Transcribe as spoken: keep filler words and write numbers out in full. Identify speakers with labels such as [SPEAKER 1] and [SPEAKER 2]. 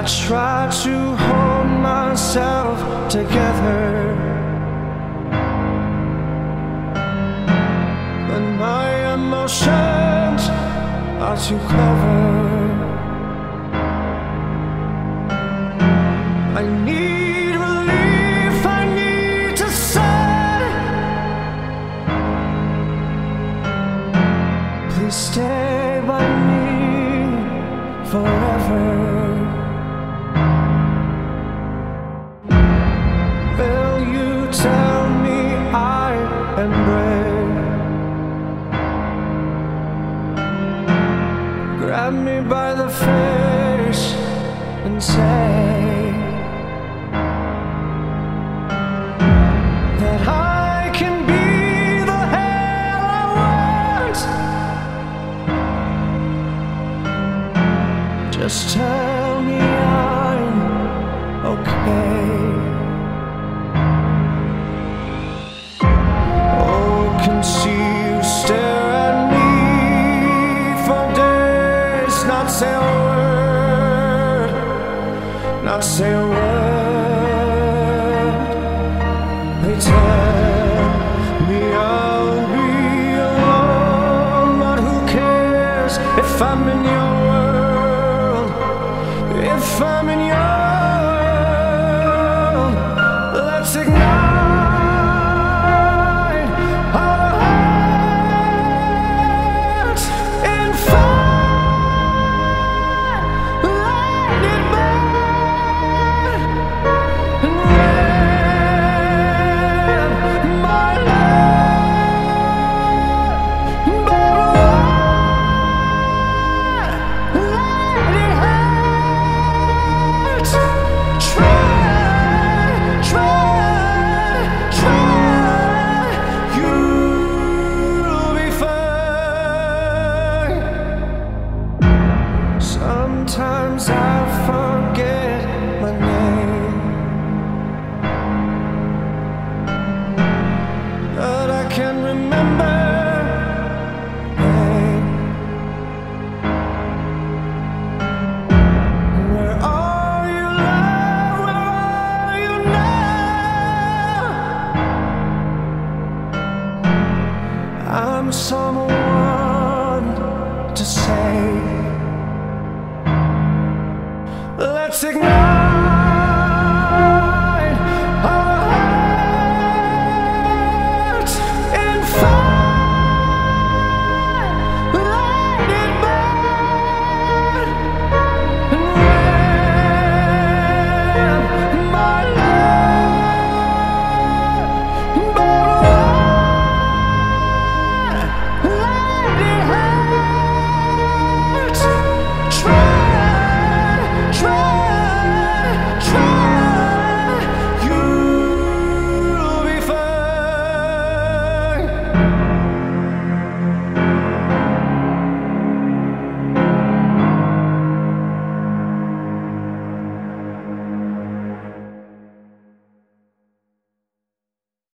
[SPEAKER 1] try to hold myself together, but my emotions are too clever. I need relief, I need to say, please stay by me forever. Will you tell me I am brave? Grab me by the face and say that I can be the hell I want. Just tell me I'm okay. Oh, can see you stare at me for days, not say a word, not say a word. They tell me I'll be alone, but who cares if I'm in your world, if I'm in your